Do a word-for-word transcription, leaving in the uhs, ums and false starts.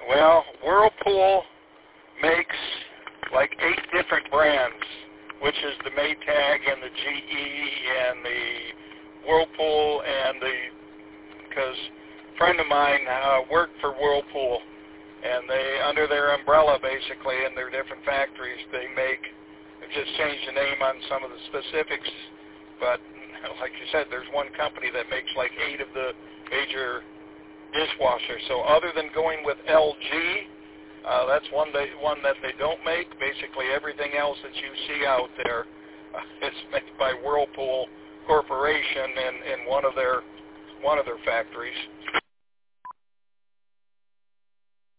Well, Whirlpool makes like eight different brands, which is the Maytag and the G E and the Whirlpool and the, because a friend of mine uh, worked for Whirlpool, and they, under their umbrella basically in their different factories, they make, they've just changed the name on some of the specifics, but like you said, there's one company that makes like eight of the major dishwashers. So other than going with L G, uh, that's one they, one that they don't make. Basically everything else that you see out there uh, is made by Whirlpool Corporation in, in one of their one of their factories.